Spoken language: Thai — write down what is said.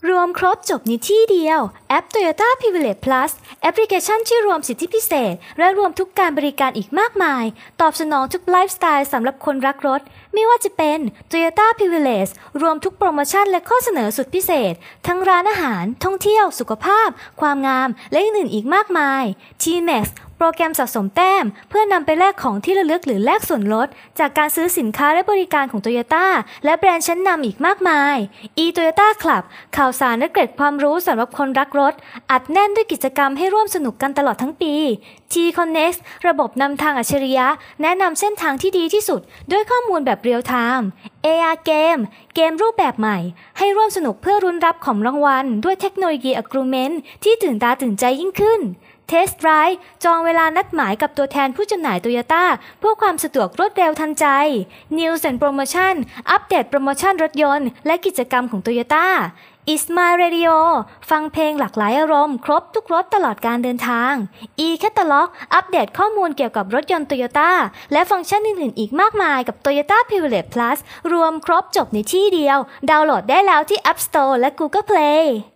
รวมครบจบในที่เดียวแอป Toyota Privilege Plus แอปพลิเคชันที่รวมสิทธิพิเศษและรวมทุกการบริการอีกมากมายตอบสนองทุกไลฟ์สไตล์สำหรับคนรักรถไม่ว่าจะเป็น Toyota Privilege รวมทุกโปรโมชั่นและข้อเสนอสุดพิเศษทั้งร้านอาหารท่องเที่ยวสุขภาพความงามและอื่นๆอีกมากมาย T-Maxโปรแกรมสะสมแต้มเพื่อนำไปแลกของที่ระลึกหรือแลกส่วนลดจากการซื้อสินค้าและบริการของ Toyota และแบรนด์ชั้นนำอีกมากมาย e-Toyota Club ข่าวสารและเกร็ดความรู้สำหรับคนรักรถอัดแน่นด้วยกิจกรรมให้ร่วมสนุกกันตลอดทั้งปี T-Connect ระบบนำทางอัจฉริยะแนะนำเส้นทางที่ดีที่สุดด้วยข้อมูลแบบเรียลไทม์ AR เกมรูปแบบใหม่ให้ร่วมสนุกเพื่อรุ้นรับของรางวัลด้วยเทคโนโลยี Agreement ที่ตื่นตาตื่นใจยิ่งขึ้นTest Drive จองเวลานัดหมายกับตัวแทนผู้จำหน่าย Toyota เพื่อความสะดวกรวดเร็วทันใจ News and Promotion อัปเดตโปรโมชั่นรถยนต์และกิจกรรมของ Toyota Isma Radio ฟังเพลงหลากหลายอารมณ์ครบทุกรถตลอดการเดินทาง e-Catalog อัปเดตข้อมูลเกี่ยวกับรถยนต์ Toyota และฟังก์ชันอื่นๆอีกมากมายกับ Toyota Privilege Plus รวมครบจบในที่เดียวดาวน์โหลดได้แล้วที่ App Store และ Google Play